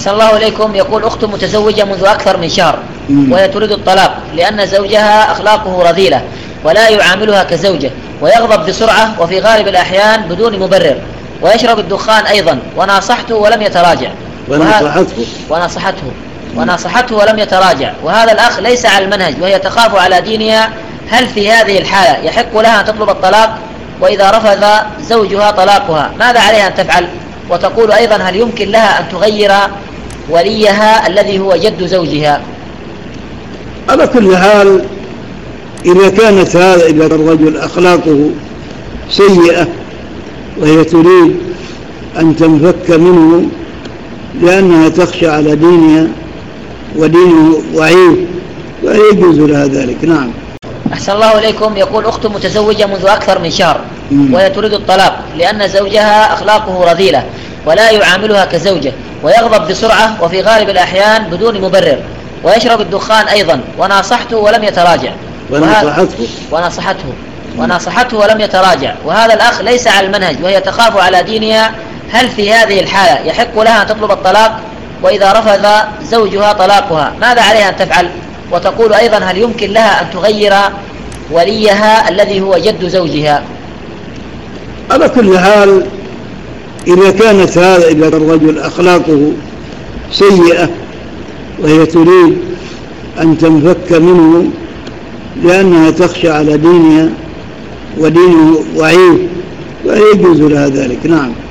أحسن الله إليكم. يقول أخت متزوجة منذ أكثر من شهر وهي تريد الطلاق لأن زوجها أخلاقه رذيلة ولا يعاملها كزوجة ويغضب بسرعة وفي غالب الأحيان بدون مبرر ويشرب الدخان أيضا، وناصحته ولم يتراجع. وناصحته ولم يتراجع، وهذا الأخ ليس على المنهج وهي تخاف على دينها. هل في هذه الحالة يحق لها أن تطلب الطلاق؟ وإذا رفض زوجها طلاقها ماذا عليها أن تفعل؟ وتقول أيضا هل يمكن لها أن تغير وليها الذي هو جد زوجها؟ على كل حال إذا كانت هذا الرجل أخلاقه سيئة وهي تريد أن تنفك منه لأنها تخشى على دينها ودينه ضعيف ويجوز لها ذلك. نعم. أحسن الله إليكم. يقول أخت متزوجة منذ أكثر من شهر وهي تريد الطلاق لأن زوجها أخلاقه رذيلة ولا يعاملها كزوجة ويغضب بسرعة وفي غالب الأحيان بدون مبرر ويشرب الدخان أيضا، وناصحته ولم يتراجع. وناصحته ولم يتراجع، وهذا الأخ ليس على المنهج وهي تخاف على دينها. هل في هذه الحالة يحق لها أن تطلب الطلاق؟ وإذا رفض زوجها طلاقها ماذا عليها أن تفعل؟ وتقول أيضا هل يمكن لها أن تغير وليها الذي هو جد زوجها؟ على كل حال إذا كانت هذا الرجل أخلاقه سيئة وهي تريد أن تنفك منه لأنها تخشى على دينها ودينه ضعيف ويجوز لها ذلك. نعم.